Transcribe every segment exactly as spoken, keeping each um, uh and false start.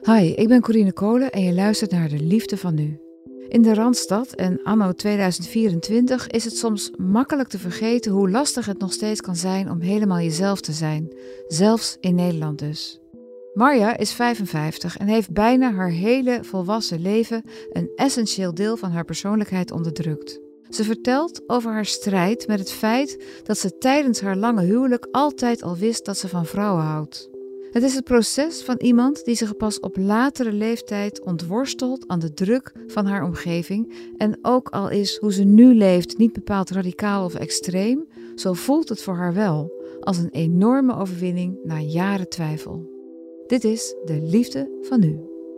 Hi, ik ben Corine Kolen en je luistert naar De Liefde van Nu. In de Randstad en anno tweeduizend vierentwintig is het soms makkelijk te vergeten hoe lastig het nog steeds kan zijn om helemaal jezelf te zijn, zelfs in Nederland dus. Marja is vijfenvijftig en heeft bijna haar hele volwassen leven een essentieel deel van haar persoonlijkheid onderdrukt. Ze vertelt over haar strijd met het feit dat ze tijdens haar lange huwelijk altijd al wist dat ze van vrouwen houdt. Het is het proces van iemand die zich pas op latere leeftijd ontworstelt aan de druk van haar omgeving. En ook al is hoe ze nu leeft niet bepaald radicaal of extreem, zo voelt het voor haar wel als een enorme overwinning na jaren twijfel. Dit is De Liefde van Nu.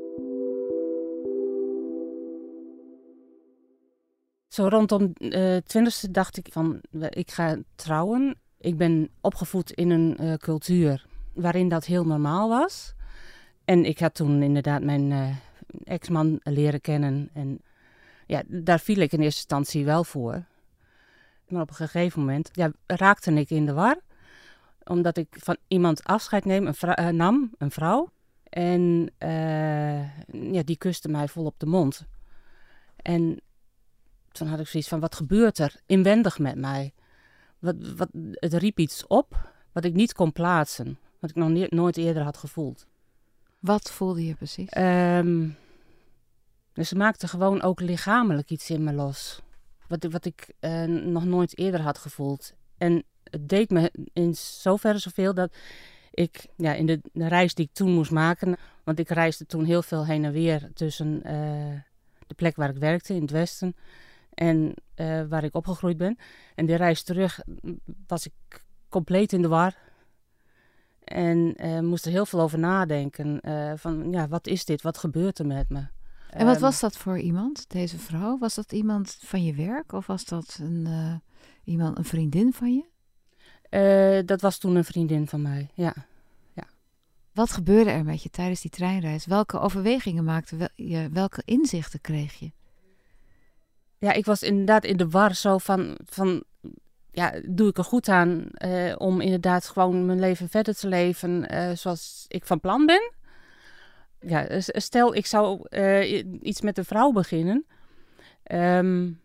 Zo rondom de uh, twintigste dacht ik van, ik ga trouwen. Ik ben opgevoed in een uh, cultuur waarin dat heel normaal was. En ik had toen inderdaad mijn uh, ex-man leren kennen. En ja, daar viel ik in eerste instantie wel voor. Maar op een gegeven moment ja, raakte ik in de war. Omdat ik van iemand afscheid neem, een vrou- uh, nam, een vrouw. En uh, ja, die kuste mij vol op de mond. En toen had ik zoiets van, wat gebeurt er inwendig met mij? Wat, wat, het riep iets op wat ik niet kon plaatsen. Wat ik nog nie, nooit eerder had gevoeld. Wat voelde je precies? Um, dus ze maakte gewoon ook lichamelijk iets in me los. Wat, wat ik uh, nog nooit eerder had gevoeld. En het deed me in zoverre zoveel dat ik ja, in de, de reis die ik toen moest maken. Want ik reisde toen heel veel heen en weer tussen uh, de plek waar ik werkte in het Westen. En uh, waar ik opgegroeid ben. En die reis terug was ik compleet in de war. En uh, moest er heel veel over nadenken. Uh, van, ja, wat is dit? Wat gebeurt er met me? En wat was dat voor iemand, deze vrouw? Was dat iemand van je werk? Of was dat een, uh, iemand, een vriendin van je? Uh, dat was toen een vriendin van mij, ja. ja. Wat gebeurde er met je tijdens die treinreis? Welke overwegingen maakte je? Welke inzichten kreeg je? Ja, ik was inderdaad in de war zo van... van ja, doe ik er goed aan uh, om inderdaad gewoon mijn leven verder te leven uh, zoals ik van plan ben? Ja, stel ik zou uh, iets met een vrouw beginnen. Um,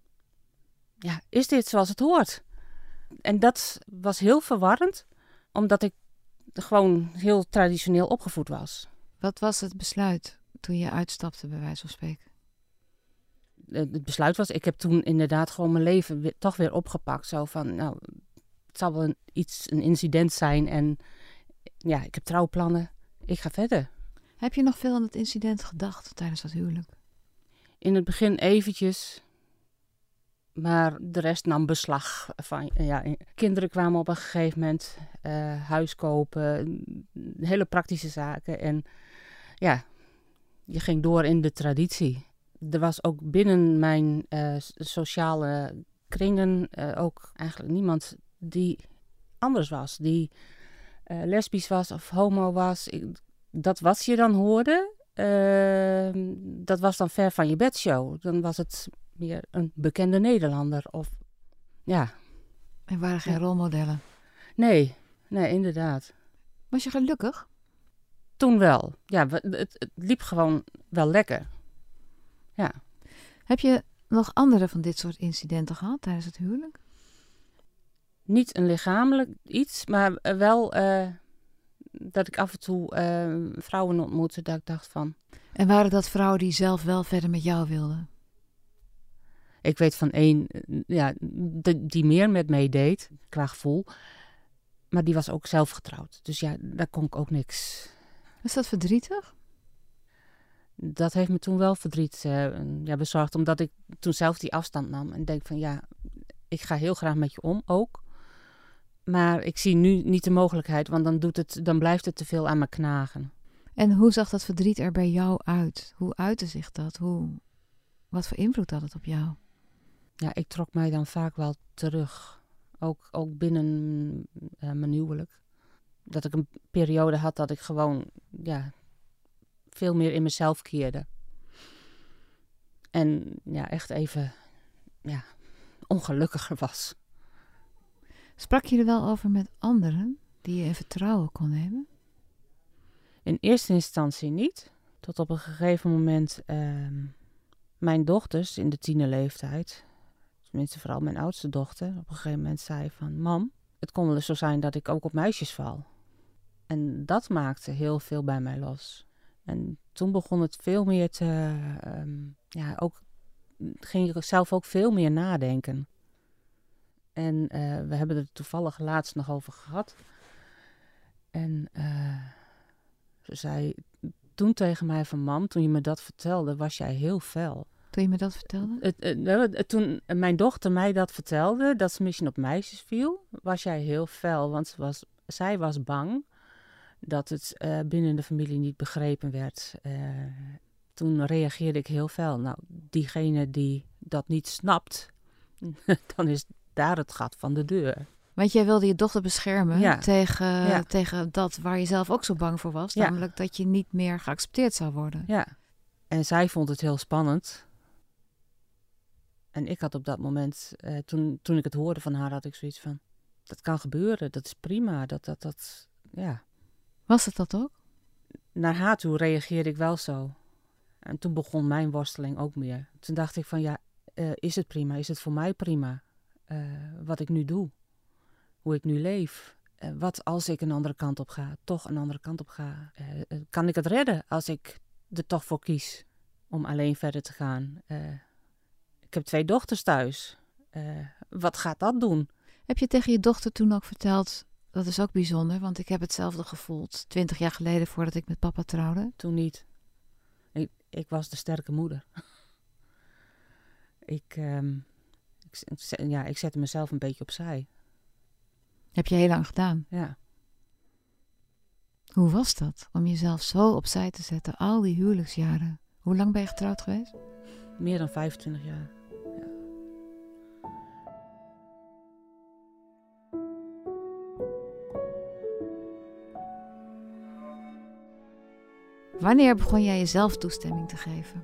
ja, is dit zoals het hoort? En dat was heel verwarrend, omdat ik gewoon heel traditioneel opgevoed was. Wat was het besluit toen je uitstapte, bij wijze van spreken? Het besluit was, ik heb toen inderdaad gewoon mijn leven weer, toch weer opgepakt. Zo van, nou, het zal wel een, iets, een incident zijn en ja, ik heb trouwplannen. Ik ga verder. Heb je nog veel aan het incident gedacht tijdens dat huwelijk? In het begin eventjes, maar de rest nam beslag van, ja, kinderen kwamen op een gegeven moment, uh, huis kopen, hele praktische zaken. En ja, je ging door in de traditie. Er was ook binnen mijn uh, sociale kringen uh, ook eigenlijk niemand die anders was. Die uh, lesbisch was of homo was. Ik, dat wat je dan hoorde, uh, dat was dan ver van je bedshow. Dan was het meer een bekende Nederlander. Of, ja. Er waren geen ja. rolmodellen? Nee, nee, inderdaad. Was je gelukkig? Toen wel. Ja, het, het liep gewoon wel lekker. Ja. Heb je nog andere van dit soort incidenten gehad tijdens het huwelijk? Niet een lichamelijk iets, maar wel uh, dat ik af en toe uh, vrouwen ontmoette dat ik dacht van... En waren dat vrouwen die zelf wel verder met jou wilden? Ik weet van één, ja, de, die meer met mij deed, qua gevoel. Maar die was ook zelf getrouwd. Dus ja, daar kon ik ook niks. Was dat verdrietig? Dat heeft me toen wel verdriet uh, ja, bezorgd. Omdat ik toen zelf die afstand nam. En denk van ja, ik ga heel graag met je om ook. Maar ik zie nu niet de mogelijkheid. Want dan, doet het, dan blijft het te veel aan me knagen. En hoe zag dat verdriet er bij jou uit? Hoe uitte zich dat? Hoe, wat voor invloed had het op jou? Ja, ik trok mij dan vaak wel terug. Ook, ook binnen uh, mijn huwelijk. Dat ik een periode had dat ik gewoon... ja. veel meer in mezelf keerde. En ja, echt even ja, ongelukkiger was. Sprak je er wel over met anderen die je in vertrouwen kon nemen? In eerste instantie niet. Tot op een gegeven moment uh, mijn dochters in de tienerleeftijd, tenminste vooral mijn oudste dochter, op een gegeven moment zei van... Mam, het kon wel eens zo zijn dat ik ook op meisjes val. En dat maakte heel veel bij mij los. En toen begon het veel meer te... Um, ja, ook, ging ik zelf ook veel meer nadenken. En uh, we hebben het er toevallig laatst nog over gehad. En uh, ze zei toen tegen mij van... Mam, toen je me dat vertelde, was jij heel fel. Toen je me dat vertelde? Het, het, het, toen mijn dochter mij dat vertelde, dat ze misschien op meisjes viel, was jij heel fel. Want ze was, zij was bang dat het uh, binnen de familie niet begrepen werd. Uh, toen reageerde ik heel fel. Nou, diegene die dat niet snapt, dan is daar het gat van de deur. Want jij wilde je dochter beschermen ja. tegen, ja. tegen dat waar je zelf ook zo bang voor was. Ja. Namelijk dat je niet meer geaccepteerd zou worden. Ja, en zij vond het heel spannend. En ik had op dat moment, uh, toen, toen ik het hoorde van haar, had ik zoiets van... Dat kan gebeuren, dat is prima, dat, dat, dat, ja. Was het dat ook? Naar haar toe reageerde ik wel zo. En toen begon mijn worsteling ook meer. Toen dacht ik van, ja, uh, is het prima? Is het voor mij prima? Uh, wat ik nu doe? Hoe ik nu leef? Uh, wat als ik een andere kant op ga? Toch een andere kant op ga? Uh, uh, kan ik het redden als ik er toch voor kies om alleen verder te gaan? Uh, ik heb twee dochters thuis. Uh, wat gaat dat doen? Heb je tegen je dochter toen ook verteld... Dat is ook bijzonder, want ik heb hetzelfde gevoeld twintig jaar geleden voordat ik met papa trouwde. Toen niet. Ik, ik was de sterke moeder. ik, um, ik, ja, ik zette mezelf een beetje opzij. Heb je heel lang gedaan? Ja. Hoe was dat, om jezelf zo opzij te zetten, al die huwelijksjaren? Hoe lang ben je getrouwd geweest? Meer dan vijfentwintig jaar. Ja. Wanneer begon jij jezelf toestemming te geven?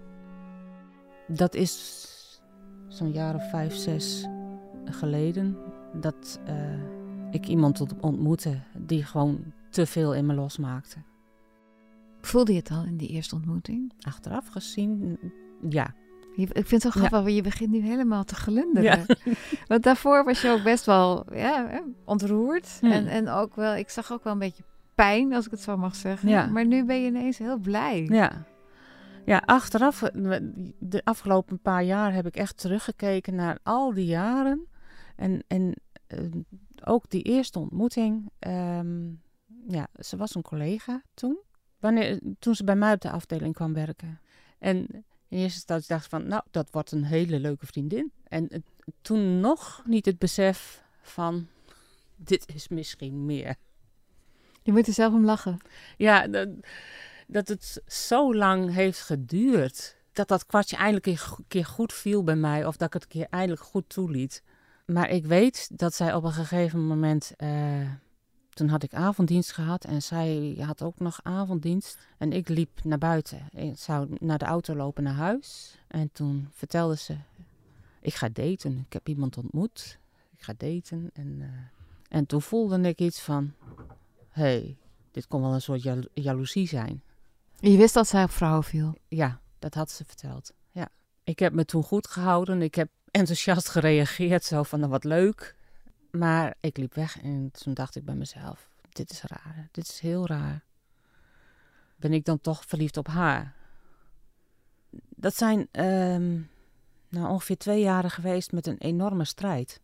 Dat is zo'n jaar of vijf, zes geleden. Dat uh, ik iemand ontmoette die gewoon te veel in me losmaakte. Voelde je het al in die eerste ontmoeting? Achteraf gezien, ja. Je, ik vind het zo grappig, ja. Je begint nu helemaal te glunderen. Ja. Want daarvoor was je ook best wel ja, ontroerd. Hmm. En, en ook wel, ik zag ook wel een beetje pijn, als ik het zo mag zeggen. Ja. Maar nu ben je ineens heel blij. Ja. Ja, achteraf, de afgelopen paar jaar heb ik echt teruggekeken naar al die jaren. En, en uh, ook die eerste ontmoeting. Um, ja, ze was een collega toen. Wanneer, toen ze bij mij op de afdeling kwam werken. En in eerste instantie dacht ik van, nou, dat wordt een hele leuke vriendin. En uh, toen nog niet het besef van, dit is misschien meer. Je moet er zelf om lachen. Ja, dat, dat het zo lang heeft geduurd. Dat dat kwartje eindelijk een keer goed viel bij mij. Of dat ik het een keer eindelijk goed toeliet. Maar ik weet dat zij op een gegeven moment... Uh, toen had ik avonddienst gehad. En zij had ook nog avonddienst. En ik liep naar buiten. Ik zou naar de auto lopen naar huis. En toen vertelde ze... Ik ga daten. Ik heb iemand ontmoet. Ik ga daten. En, uh, en toen voelde ik iets van... Hé, hey, dit kon wel een soort jalo- jaloezie zijn. Je wist dat zij op vrouwen viel? Ja, dat had ze verteld. Ja. Ik heb me toen goed gehouden. Ik heb enthousiast gereageerd. Zo van, nou, wat leuk. Maar ik liep weg en toen dacht ik bij mezelf... Dit is raar. Dit is heel raar. Ben ik dan toch verliefd op haar? Dat zijn um, nou, ongeveer twee jaren geweest met een enorme strijd.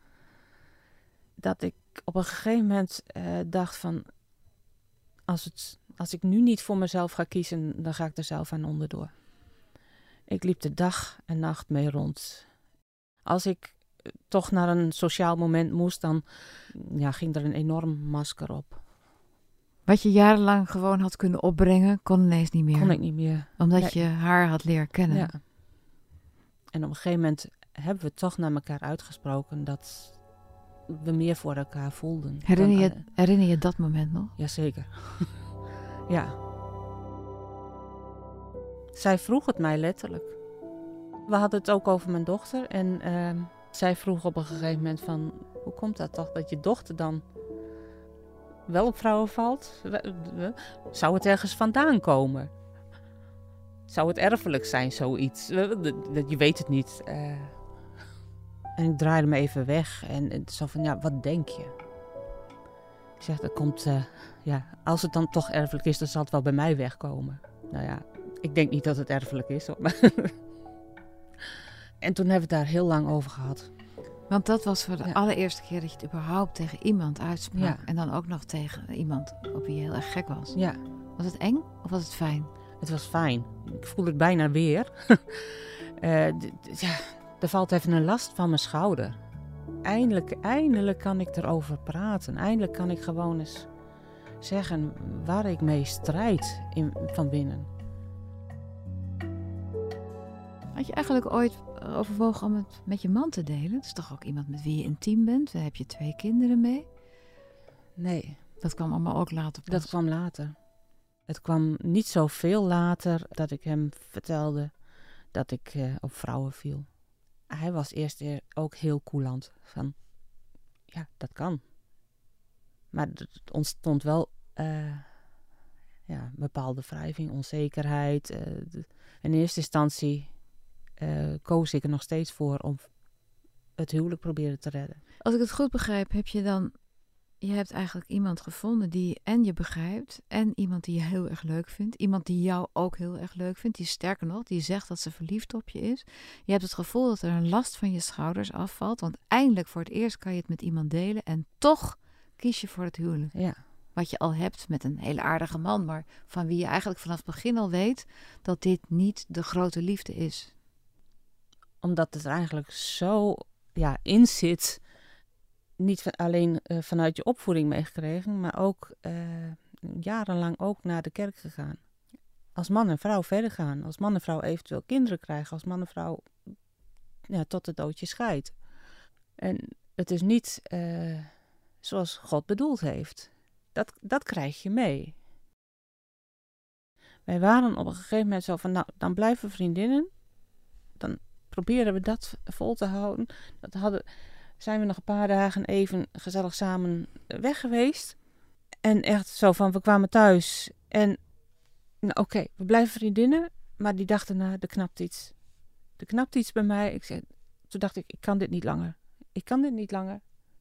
Dat ik op een gegeven moment uh, dacht van... Als, het, als ik nu niet voor mezelf ga kiezen, dan ga ik er zelf aan onderdoor. Ik liep de dag en nacht mee rond. Als ik toch naar een sociaal moment moest, dan ja, ging er een enorm masker op. Wat je jarenlang gewoon had kunnen opbrengen, kon ineens niet meer. Kon ik niet meer. Omdat nee. je haar had leren kennen. Ja. En op een gegeven moment hebben we toch naar elkaar uitgesproken dat we meer voor elkaar voelden. Herinner je, herinner je dat moment nog? Jazeker. Ja. Zij vroeg het mij letterlijk. We hadden het ook over mijn dochter. En uh, zij vroeg op een gegeven moment van... Hoe komt dat toch dat je dochter dan wel op vrouwen valt, zou het ergens vandaan komen? Zou het erfelijk zijn, zoiets? Je weet het niet. Uh, en ik draaide me even weg en, en zo van, ja, wat denk je? Ik zeg, dat komt, uh, ja, als het dan toch erfelijk is, dan zal het wel bij mij wegkomen. Nou ja, ik denk niet dat het erfelijk is. Hoor. En toen hebben we het daar heel lang over gehad. Want dat was voor de ja. allereerste keer dat je het überhaupt tegen iemand uitsprak. Ja. En dan ook nog tegen iemand op wie je heel erg gek was. Ja. Was het eng of was het fijn? Het was fijn. Ik voelde het bijna weer. uh, d- d- ja, er valt even een last van mijn schouder. Eindelijk, eindelijk kan ik erover praten. Eindelijk kan ik gewoon eens zeggen waar ik mee strijd in, van binnen. Had je eigenlijk ooit overwogen om het met je man te delen? Het is toch ook iemand met wie je intiem bent? Daar heb je twee kinderen mee? Nee. Dat kwam allemaal ook later pas. Dat kwam later. Het kwam niet zoveel later dat ik hem vertelde dat ik uh, op vrouwen viel. Hij was eerst ook heel coulant. Van, ja, dat kan. Maar er ontstond wel uh, ja, bepaalde wrijving, onzekerheid. Uh, de, in eerste instantie uh, koos ik er nog steeds voor om het huwelijk proberen te redden. Als ik het goed begrijp, heb je dan... Je hebt eigenlijk iemand gevonden die en je begrijpt en iemand die je heel erg leuk vindt. Iemand die jou ook heel erg leuk vindt. Die sterker nog, die zegt dat ze verliefd op je is. Je hebt het gevoel dat er een last van je schouders afvalt. Want eindelijk voor het eerst kan je het met iemand delen. En toch kies je voor het huwelijk. Ja. Wat je al hebt met een hele aardige man. Maar van wie je eigenlijk vanaf het begin al weet dat dit niet de grote liefde is. Omdat het er eigenlijk zo ja, in zit... Niet van, alleen uh, vanuit je opvoeding meegekregen, maar ook uh, jarenlang ook naar de kerk gegaan. Als man en vrouw verder gaan. Als man en vrouw eventueel kinderen krijgen. Als man en vrouw ja, tot het doodje scheidt. En het is niet uh, zoals God bedoeld heeft. Dat, dat krijg je mee. Wij waren op een gegeven moment zo van, nou, dan blijven we vriendinnen. Dan proberen we dat vol te houden. Dat hadden... zijn we nog een paar dagen even gezellig samen weg geweest. En echt zo van, we kwamen thuis. En nou, oké, okay, we blijven vriendinnen. Maar die dag daarna, er knapt iets. Er knapt iets bij mij. Ik zei, toen dacht ik, ik kan dit niet langer. Ik kan dit niet langer.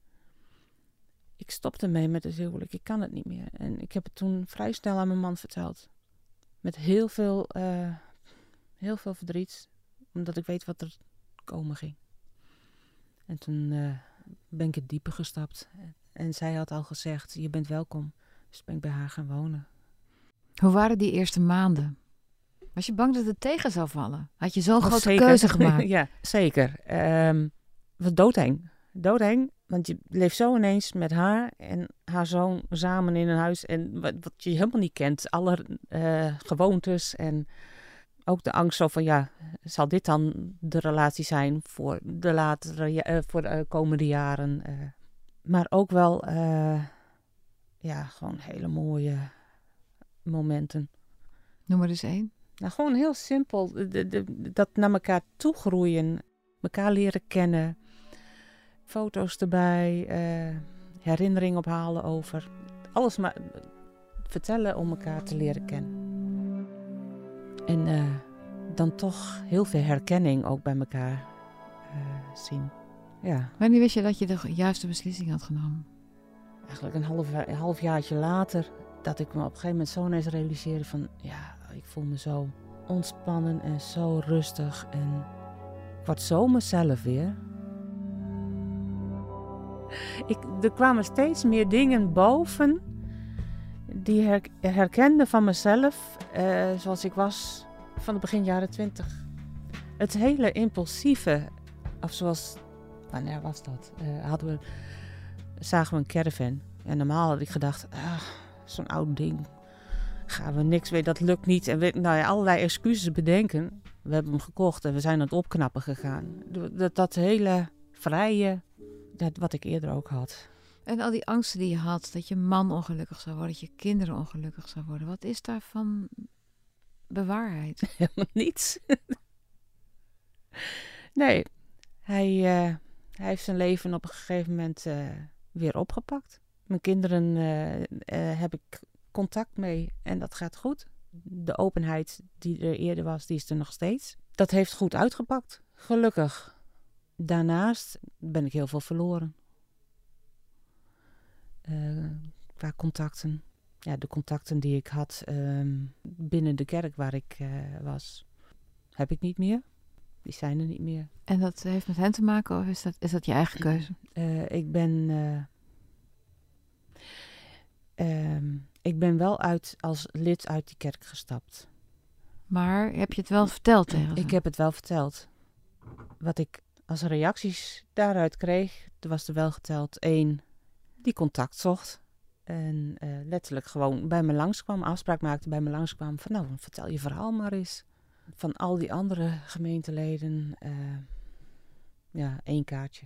Ik stopte mee met het huwelijk. Ik kan het niet meer. En ik heb het toen vrij snel aan mijn man verteld. Met heel veel, uh, heel veel verdriet. Omdat ik weet wat er komen ging. En toen uh, ben ik het dieper gestapt. En zij had al gezegd, je bent welkom. Dus ben ik bij haar gaan wonen. Hoe waren die eerste maanden? Was je bang dat het tegen zou vallen? Had je zo'n grote zeker. keuze gemaakt? Ja, zeker. Um, het was doodeng. Doodeng, want je leeft zo ineens met haar en haar zoon samen in een huis. En wat, wat je helemaal niet kent. Alle uh, gewoontes en... Ook de angst zo van, ja, zal dit dan de relatie zijn voor de latere, uh, voor de komende jaren? Uh, maar ook wel, uh, ja, gewoon hele mooie momenten. Noem maar eens één. Nou, gewoon heel simpel. De, de, dat naar elkaar toe groeien, elkaar leren kennen, foto's erbij, uh, herinneringen ophalen over. Alles maar vertellen om elkaar te leren kennen. En uh, dan toch heel veel herkenning ook bij elkaar uh, zien. Ja. Wanneer wist je dat je de juiste beslissing had genomen? Eigenlijk een half, een halfjaartje later. Dat ik me op een gegeven moment zo ineens realiseerde van... Ja, ik voel me zo ontspannen en zo rustig. En ik word zo mezelf weer. Ik, er kwamen steeds meer dingen boven... die her, herkende van mezelf, uh, zoals ik was van het begin jaren twintig. Het hele impulsieve, of zoals, wanneer was dat? Uh, hadden we, zagen we een caravan. En normaal had ik gedacht, ah, zo'n oud ding, gaan we niks mee, dat lukt niet. En we, nou ja, allerlei excuses bedenken. We hebben hem gekocht en we zijn aan het opknappen gegaan. Dat, dat hele vrije, dat wat ik eerder ook had. En al die angsten die je had, dat je man ongelukkig zou worden, dat je kinderen ongelukkig zou worden. Wat is daarvan bewaarheid? Helemaal niets. Nee, hij, uh, hij heeft zijn leven op een gegeven moment uh, weer opgepakt. Mijn kinderen uh, uh, heb ik contact mee en dat gaat goed. De openheid die er eerder was, die is er nog steeds. Dat heeft goed uitgepakt, gelukkig. Daarnaast ben ik heel veel verloren. Uh, qua contacten. Ja, de contacten die ik had uh, binnen de kerk waar ik uh, was, heb ik niet meer. Die zijn er niet meer. En dat heeft met hen te maken of is dat, is dat je eigen keuze? Uh, ik ben... Uh, uh, ik ben wel uit, als lid uit die kerk gestapt. Maar heb je het wel verteld tegen ze? Ik heb het wel verteld. Wat ik als reacties daaruit kreeg, er was er wel geteld één die contact zocht. En uh, letterlijk gewoon bij me langskwam, afspraak maakte, bij me langskwam van nou, vertel je verhaal maar eens. Van al die andere gemeenteleden, uh, ja, één kaartje.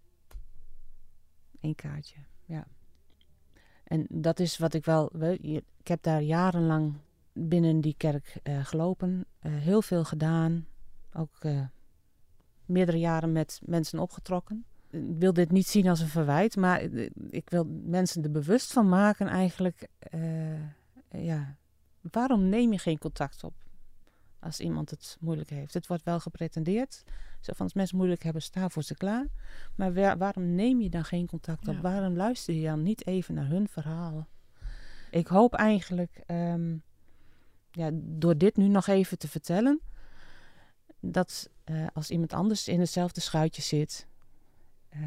Eén kaartje, ja. En dat is wat ik wel, ik heb daar jarenlang binnen die kerk uh, gelopen, uh, heel veel gedaan, ook uh, meerdere jaren met mensen opgetrokken. Ik wil dit niet zien als een verwijt, maar ik wil mensen er bewust van maken eigenlijk, uh, ja, waarom neem je geen contact op als iemand het moeilijk heeft? Het wordt wel gepretendeerd, zo van als mensen moeilijk hebben, sta voor ze klaar. Maar waar, waarom neem je dan geen contact op? Ja. Waarom luister je dan niet even naar hun verhalen? Ik hoop eigenlijk, um, ja, door dit nu nog even te vertellen, dat uh, als iemand anders in hetzelfde schuitje zit, Uh,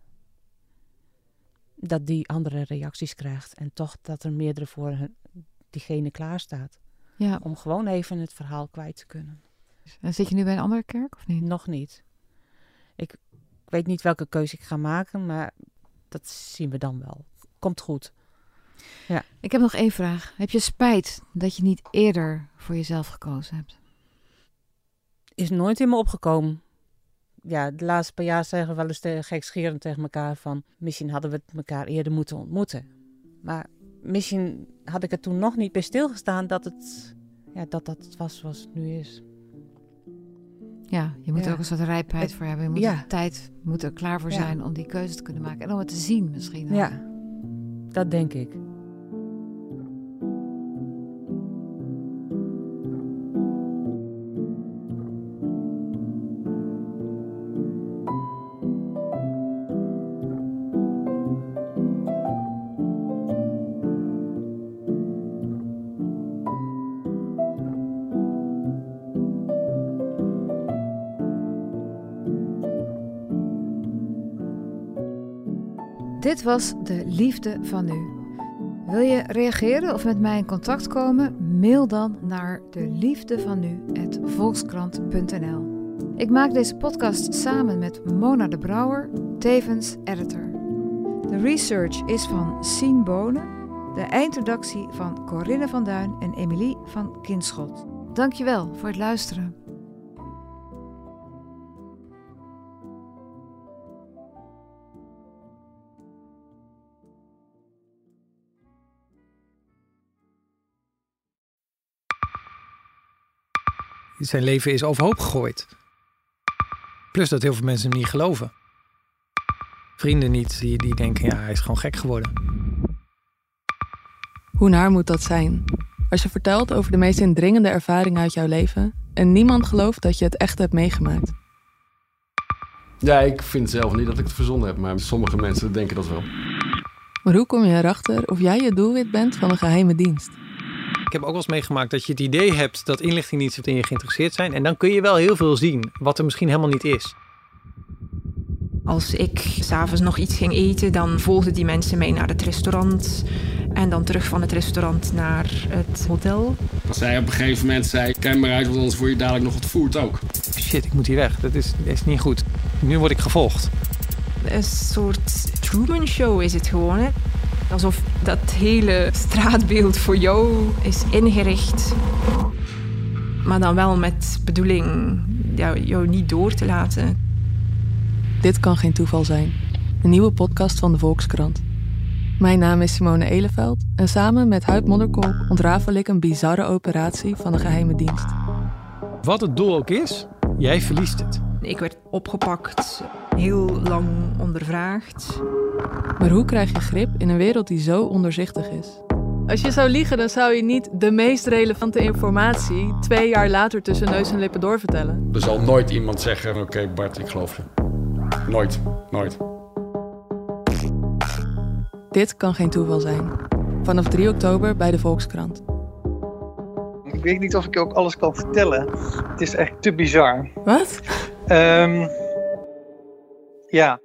dat die andere reacties krijgt. En toch dat er meerdere voor hun, diegene klaar staat. Ja. Om gewoon even het verhaal kwijt te kunnen. En zit je nu bij een andere kerk of niet? Nog niet. Ik, ik weet niet welke keuze ik ga maken, maar dat zien we dan wel. Komt goed. Ja. Ik heb nog één vraag. Heb je spijt dat je niet eerder voor jezelf gekozen hebt? Is nooit in me opgekomen. Ja, de laatste paar jaar zeggen we wel eens te, gekscherend tegen elkaar van, misschien hadden we het elkaar eerder moeten ontmoeten. Maar misschien had ik er toen nog niet bij stilgestaan dat het, ja, dat, dat het was zoals het nu is. Ja, je moet ja. er ook een soort rijpheid het, voor hebben. Je moet ja. de tijd moet er klaar voor ja. zijn om die keuze te kunnen maken. En om het te zien misschien. Ook. Ja, dat denk ik. Dit was De Liefde van Nu. Wil je reageren of met mij in contact komen? Mail dan naar deliefdevanu apenstaartje volkskrant punt n l. Ik maak deze podcast samen met Mona de Brouwer, tevens editor. De research is van Sien Bonen, de eindredactie van Corinne van Duin en Emilie van Kinschot. Dankjewel voor het luisteren. Zijn leven is overhoop gegooid. Plus dat heel veel mensen hem niet geloven. Vrienden niet, die, die denken, ja, hij is gewoon gek geworden. Hoe naar moet dat zijn? Als je vertelt over de meest indringende ervaring uit jouw leven en niemand gelooft dat je het echt hebt meegemaakt. Ja, ik vind zelf niet dat ik het verzonnen heb, maar sommige mensen denken dat wel. Maar hoe kom je erachter of jij het doelwit bent van een geheime dienst? Ik heb ook wel eens meegemaakt dat je het idee hebt dat inlichtingendiensten in je geïnteresseerd zijn. En dan kun je wel heel veel zien, wat er misschien helemaal niet is. Als ik 's avonds nog iets ging eten, dan volgden die mensen mee naar het restaurant. En dan terug van het restaurant naar het hotel. Als zij op een gegeven moment zei, kijk maar uit, want anders word je dadelijk nog ontvoerd ook. Shit, ik moet hier weg. Dat is, dat is niet goed. Nu word ik gevolgd. Een soort Truman Show is het gewoon, hè? Alsof dat hele straatbeeld voor jou is ingericht. Maar dan wel met bedoeling jou, jou niet door te laten. Dit kan geen toeval zijn. Een nieuwe podcast van de Volkskrant. Mijn naam is Simone Eleveld en samen met Huib Modderkolk ontrafel ik een bizarre operatie van de geheime dienst. Wat het doel ook is, jij verliest het. Ik werd opgepakt. heel lang ondervraagd. Maar hoe krijg je grip in een wereld die zo onderzichtig is? Als je zou liegen, dan zou je niet de meest relevante informatie twee jaar later tussen neus en lippen doorvertellen. Er zal nooit iemand zeggen, oké okay, Bart, ik geloof je. Nooit, nooit. Dit kan geen toeval zijn. Vanaf drie oktober bij de Volkskrant. Ik weet niet of ik ook alles kan vertellen. Het is echt te bizar. Wat? Um, ja.